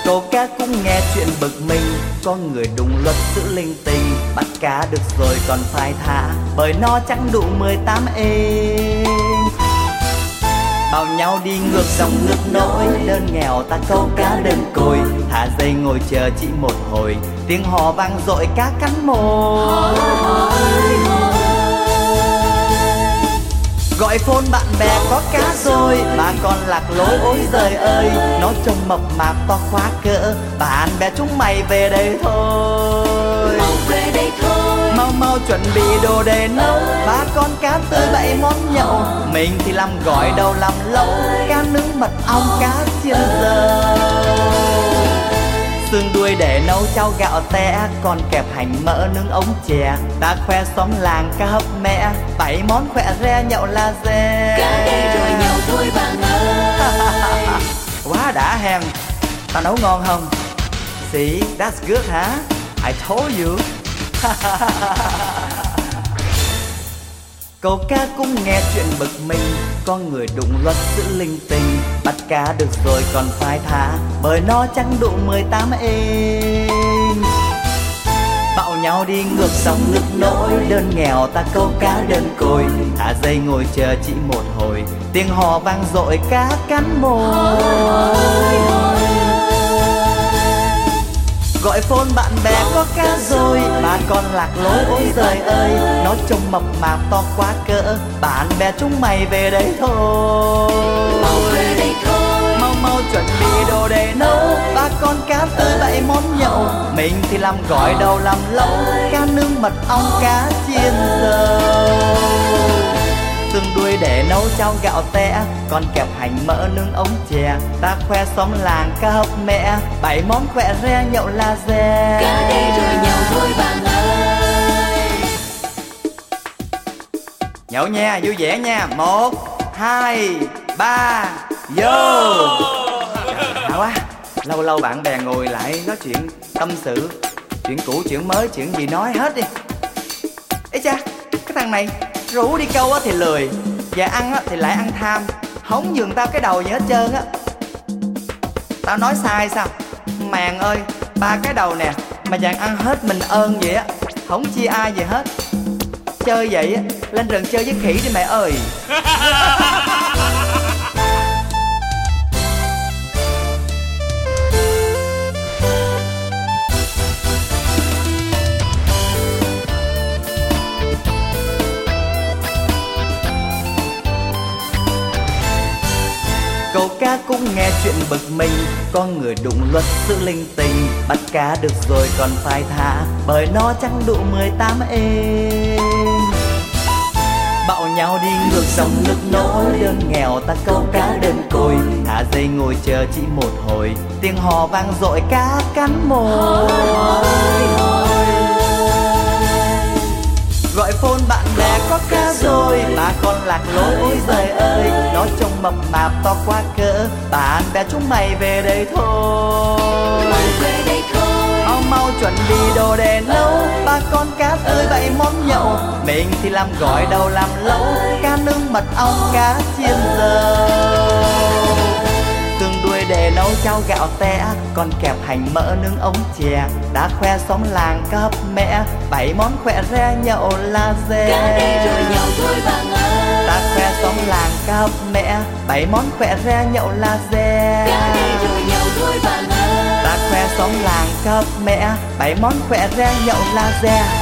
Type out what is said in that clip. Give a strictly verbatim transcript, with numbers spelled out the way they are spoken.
Câu cá cũng nghe chuyện bực mình, có người đụng luật giữ linh tinh. Bắt cá được rồi còn phải thả, bởi nó chẳng đủ mười tám ê. Bao nhau đi ngược dòng nước nổi, đơn nghèo ta câu cá đơn côi. Thả dây ngồi chờ chỉ một hồi, tiếng hò vang dội cá cắn môi. Gọi phone bạn bè có cá rồi, bà con lạc lối ôi giời ơi. Nó trông mập mạp to quá cỡ, bạn bè chúng mày về đây thôi. Mau về đây thôi, mau mau chuẩn bị đồ để nấu. Ba con cá tươi bảy món nhậu, mình thì làm gỏi đầu làm lẩu. Cá nướng mật ong cá chiên dầu, xương đuôi để nấu cháo gạo té, còn kẹp hành mỡ nướng ống chè. Ta khoe xóm làng cá hấp mẹ, bảy món khỏe re nhậu la dê. cá đây rồi nhậu thôi bạn ơi. Quá đã hem, tao nấu ngon không? See, that's good hả? I told you. Câu cá cũng nghe chuyện bực mình, có người đụng luật giữ linh tinh. Bắt cá được rồi còn phải thả, bởi nó chẳng đủ mười tám ê. Bạo nhau đi ngược dòng nước nổi, đơn nghèo ta câu cá đơn côi. Thả dây ngồi chờ chỉ một hồi, tiếng hò vang dội cá cắn môi. Gọi phone bạn bè có cá rồi, bà con lạc lối ôi giời ơi. Nó trông mập mạp to quá cỡ, bạn bè chúng mày về đây thôi. Mau về đây thôi, mau mau chuẩn bị đồ để nấu. Ba con cá tươi bảy món nhậu, mình thì làm gỏi đầu làm lẩu. Cá nướng mật ong cá chiên dầu, xương đuôi để nấu cháo gạo té, còn kẹp hành mỡ nướng ống chè. Ta khoe xóm làng cá hấp mẹ, bảy món khỏe re nhậu la dê. cá đây rồi nhậu thôi bạn ơi. Nhậu nha, vui vẻ nha. Một, hai, ba, vô. Đã quá, lâu lâu bạn bè ngồi lại nói chuyện tâm sự, chuyện cũ chuyện mới chuyện gì nói hết đi. Ê cha, cái thằng này rủ đi câu thì lười, và ăn thì lại ăn tham, hổng nhường tao cái đầu gì hết trơn á. Tao nói sai sao? Màng ơi, ba cái đầu nè mà chàng ăn hết mình ơn vậy á, không chia ai gì hết. Chơi vậy á, lên rừng chơi với khỉ đi mẹ ơi. Câu cá cũng nghe chuyện bực mình, có người đụng luật giữ linh tinh. Bắt cá được rồi còn phải thả, bởi nó chẳng đủ mười tám ê. Bạo nhau đi ngược dòng nước nổi, đơn nghèo ta câu cá đơn côi. Thả dây ngồi chờ chỉ một hồi, tiếng hò vang dội cá cắn môi. Gọi phone bạn bè có cá rồi, bà con lạc lối ôi giời ơi. Nó trông mập mạp to quá cỡ, bạn bè chúng mày về đây thôi. Mau về đây thôi, mau mau chuẩn bị đồ để nấu. Ba con cá tươi bảy món nhậu, mình thì làm gỏi đầu làm lẩu. Cá nướng mật ong cá chiên dầu, xương đuôi để nấu cháo gạo té, còn kẹp hành mỡ nướng ống chè. Đã khoe xóm làng cá hấp mẹ, bảy món khỏe re nhậu la dê. cá đây rồi nhậu thôi bạn ơi. Ta khoe xóm làng cá hấp mẹ, bảy món khỏe re nhậu la dê. cá đây rồi nhậu thôi bạn ơi. Ta khoe xóm làng cá hấp mẹ, bảy món khỏe re nhậu la dê.